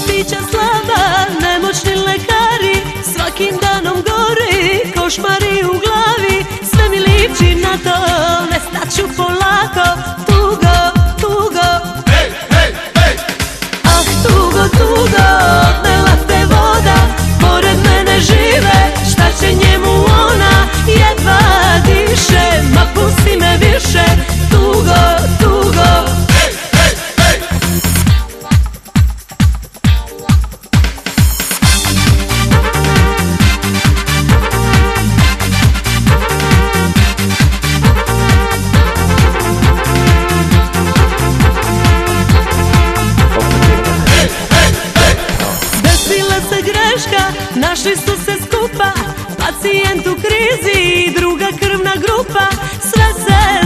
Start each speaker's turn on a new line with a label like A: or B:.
A: pića slaba, nemoćni lekari svakim danom gori, košmari u glavi, sve mi liči na to, nestaću polako, tugo, tugo. Ah, tugo, tugo, odnela te voda, pored mene žive, šta će njemu ona, jedva diše, ma pusti me više, tugo, tugo. Našli su se skupa, pacijent u krizi, druga krvna grupa, sve se